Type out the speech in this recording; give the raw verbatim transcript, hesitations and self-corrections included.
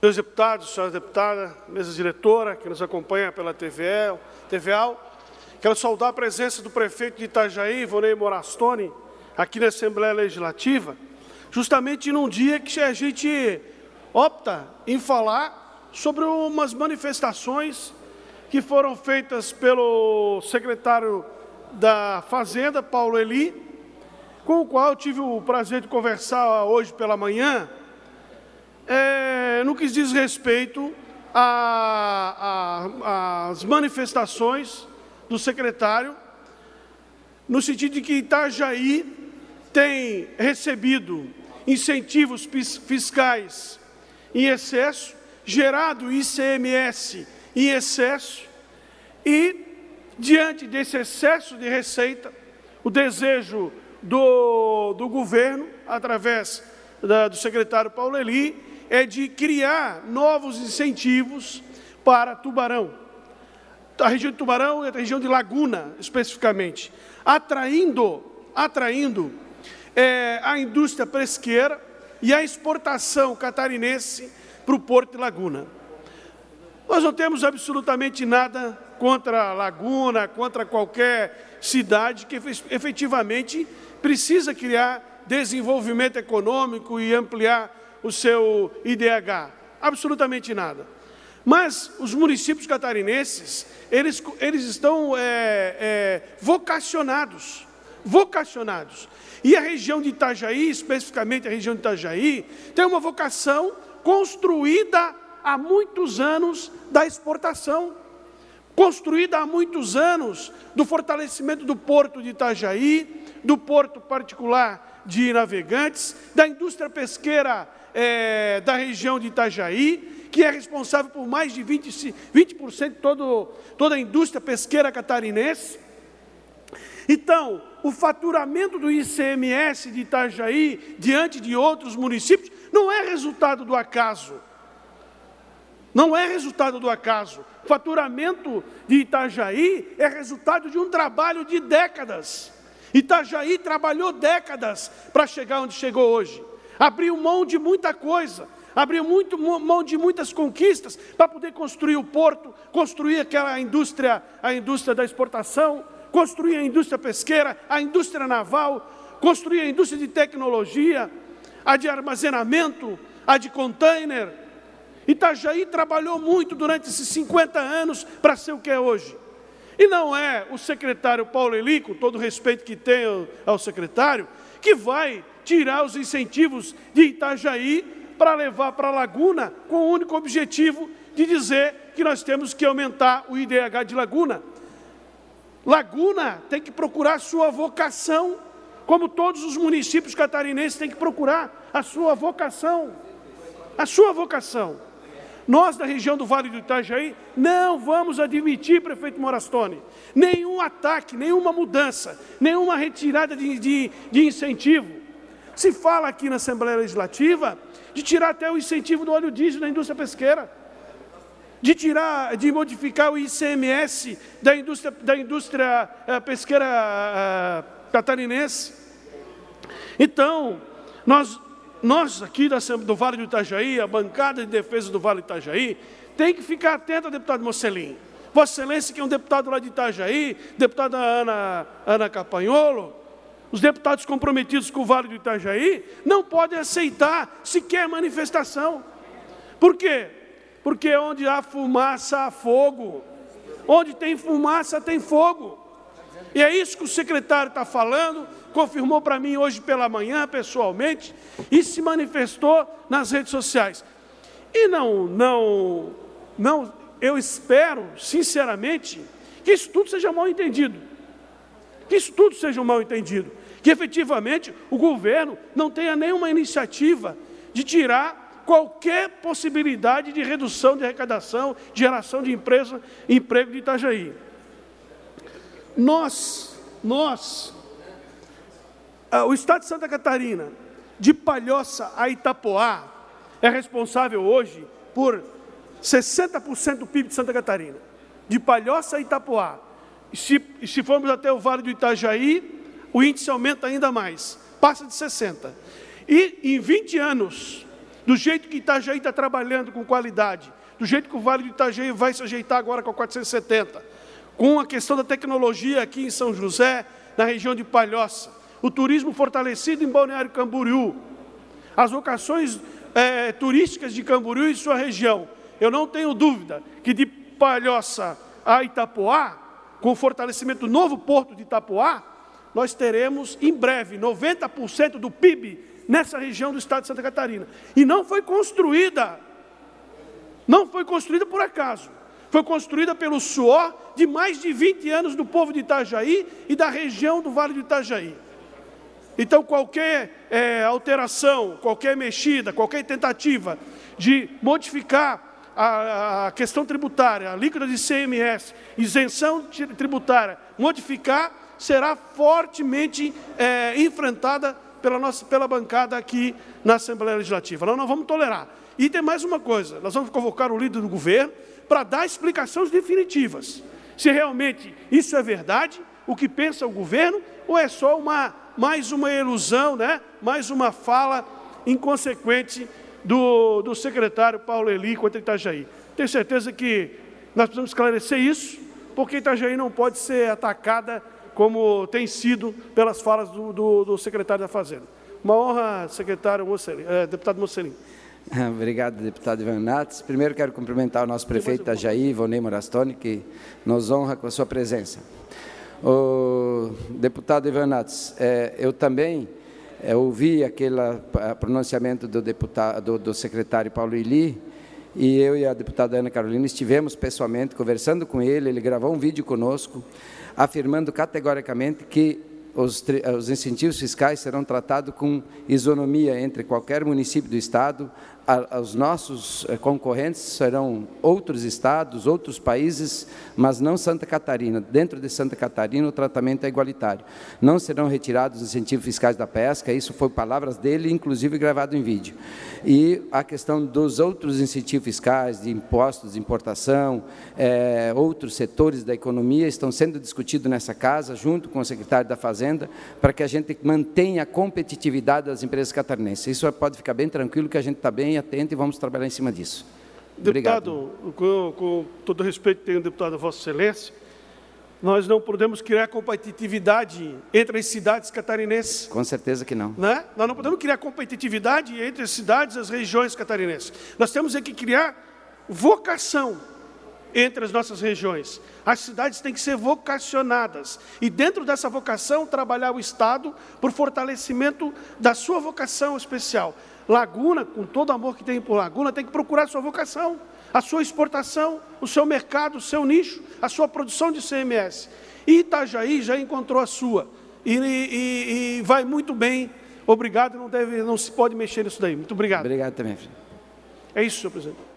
Senhores deputados, senhora deputada, mesa diretora, que nos acompanha pela T V A, T V A, quero saudar a presença do prefeito de Itajaí, Ivonei Morastoni, aqui na Assembleia Legislativa, justamente num dia que a gente opta em falar sobre umas manifestações que foram feitas pelo secretário da Fazenda, Paulo Eli, com o qual eu tive o prazer de conversar hoje pela manhã, é, no que diz respeito às manifestações do secretário, no sentido de que Itajaí tem recebido incentivos fiscais em excesso, gerado I C M S em excesso, e, diante desse excesso de receita, o desejo do, do governo, através da, do secretário Paulo Eli, é de criar novos incentivos para Tubarão, a região de Tubarão e a região de Laguna, especificamente, atraindo, atraindo é, a indústria pesqueira e a exportação catarinense para o Porto de Laguna. Nós não temos absolutamente nada contra Laguna, contra qualquer cidade que efetivamente precisa criar desenvolvimento econômico e ampliar o seu I D H. Absolutamente nada. Mas os municípios catarinenses, eles, eles estão é, é, vocacionados, vocacionados. E a região de Itajaí, especificamente a região de Itajaí, tem uma vocação construída há muitos anos da exportação, construída há muitos anos do fortalecimento do porto de Itajaí, do porto particular de Navegantes, da indústria pesqueira é, da região de Itajaí, que é responsável por mais de vinte, vinte por cento de todo, toda a indústria pesqueira catarinense. Então, o faturamento do I C M S de Itajaí, diante de outros municípios, não é resultado do acaso. Não é resultado do acaso. O faturamento de Itajaí é resultado de um trabalho de décadas. Itajaí trabalhou décadas para chegar onde chegou hoje. Abriu mão de muita coisa, abriu muito, mão de muitas conquistas para poder construir o porto, construir aquela indústria, a indústria da exportação, construir a indústria pesqueira, a indústria naval, construir a indústria de tecnologia, a de armazenamento, a de container. Itajaí trabalhou muito durante esses cinquenta anos para ser o que é hoje. E não é o secretário Paulo Eli, com todo o respeito que tenho ao secretário, que vai tirar os incentivos de Itajaí para levar para a Laguna, com o único objetivo de dizer que nós temos que aumentar o I D H de Laguna. Laguna tem que procurar a sua vocação, como todos os municípios catarinenses têm que procurar a sua vocação. A sua vocação. Nós, da região do Vale do Itajaí, não vamos admitir, prefeito Morastoni, nenhum ataque, nenhuma mudança, nenhuma retirada de, de, de incentivo. Se fala aqui na Assembleia Legislativa de tirar até o incentivo do óleo diesel da indústria pesqueira, de tirar, de modificar o I C M S da indústria, da indústria uh, pesqueira uh, catarinense. Então, nós, nós aqui da, do Vale do Itajaí, a bancada de defesa do Vale do Itajaí, tem que ficar atenta, deputado Mocelin. Vossa Excelência, que é um deputado lá de Itajaí, deputada Ana, Ana Campagnolo, os deputados comprometidos com o Vale do Itajaí, não podem aceitar sequer manifestação. Por quê? Porque onde há fumaça, há fogo. Onde tem fumaça, tem fogo. E é isso que o secretário está falando, confirmou para mim hoje pela manhã, pessoalmente, e se manifestou nas redes sociais. E não, não, não, eu espero, sinceramente, que isso tudo seja mal entendido. Que isso tudo seja mal entendido. Que, efetivamente, o governo não tenha nenhuma iniciativa de tirar qualquer possibilidade de redução de arrecadação, de geração de empresa, emprego de Itajaí. Nós, nós, o Estado de Santa Catarina, de Palhoça a Itapoá, é responsável hoje por sessenta por cento do P I B de Santa Catarina. De Palhoça a Itapoá. E se, e se formos até o Vale do Itajaí, o índice aumenta ainda mais, passa de sessenta. E em vinte anos, do jeito que Itajaí está trabalhando com qualidade, do jeito que o Vale do Itajaí vai se ajeitar agora com a quatrocentos e setenta, com a questão da tecnologia aqui em São José, na região de Palhoça, o turismo fortalecido em Balneário Camboriú, as vocações é, turísticas de Camboriú e sua região. Eu não tenho dúvida que de Palhoça a Itapoá, com o fortalecimento do novo porto de Itapoá, nós teremos em breve noventa por cento do P I B nessa região do estado de Santa Catarina. E não foi construída, não foi construída por acaso. Foi construída pelo suor de mais de vinte anos do povo de Itajaí e da região do Vale do Itajaí. Então, qualquer é, alteração, qualquer mexida, qualquer tentativa de modificar a, a questão tributária, a alíquota de I C M S, isenção tributária, modificar, será fortemente é, enfrentada pela, nossa, pela bancada aqui na Assembleia Legislativa. Nós não vamos tolerar. E tem mais uma coisa, nós vamos convocar o líder do governo para dar explicações definitivas. Se realmente isso é verdade, o que pensa o governo, ou é só uma, mais uma ilusão, né? Mais uma fala inconsequente do, do secretário Paulo Eli contra Itajaí. Tenho certeza que nós precisamos esclarecer isso, porque Itajaí não pode ser atacada como tem sido pelas falas do, do, do secretário da Fazenda. Uma honra, secretário Mocelin, é, deputado Mocelin. Obrigado, deputado Ivan Nates. Primeiro quero cumprimentar o nosso prefeito Itajaí, Ivonei Morastoni, que nos honra com a sua presença. O deputado Ivan Nates, é, eu também é, ouvi aquele pronunciamento do, deputado, do, do secretário Paulo Eli, e eu e a deputada Ana Carolina estivemos pessoalmente conversando com ele, ele gravou um vídeo conosco, afirmando categoricamente que os, os incentivos fiscais serão tratados com isonomia entre qualquer município do Estado. A, os nossos concorrentes serão outros estados, outros países, mas não Santa Catarina. Dentro de Santa Catarina, o tratamento é igualitário. Não serão retirados os incentivos fiscais da pesca, isso foi palavras dele, inclusive gravado em vídeo. E a questão dos outros incentivos fiscais, de impostos de importação, é, outros setores da economia, estão sendo discutidos nessa casa, junto com o secretário da Fazenda, para que a gente mantenha a competitividade das empresas catarinenses. Isso pode ficar bem tranquilo, que a gente está bem atento e vamos trabalhar em cima disso. Deputado, com, com todo respeito que tem o deputado Vossa Excelência, nós não podemos criar competitividade entre as cidades catarinenses. Com certeza que não. Né? Nós não podemos criar competitividade entre as cidades e as regiões catarinenses. Nós temos que criar vocação entre as nossas regiões. As cidades têm que ser vocacionadas. E dentro dessa vocação, trabalhar o Estado por fortalecimento da sua vocação especial. Laguna, com todo o amor que tem por Laguna, tem que procurar a sua vocação, a sua exportação, o seu mercado, o seu nicho, a sua produção de I C M S. E Itajaí já encontrou a sua. E, e, e vai muito bem. Obrigado, não, deve, não se pode mexer nisso daí. Muito obrigado. Obrigado também. É isso, senhor presidente.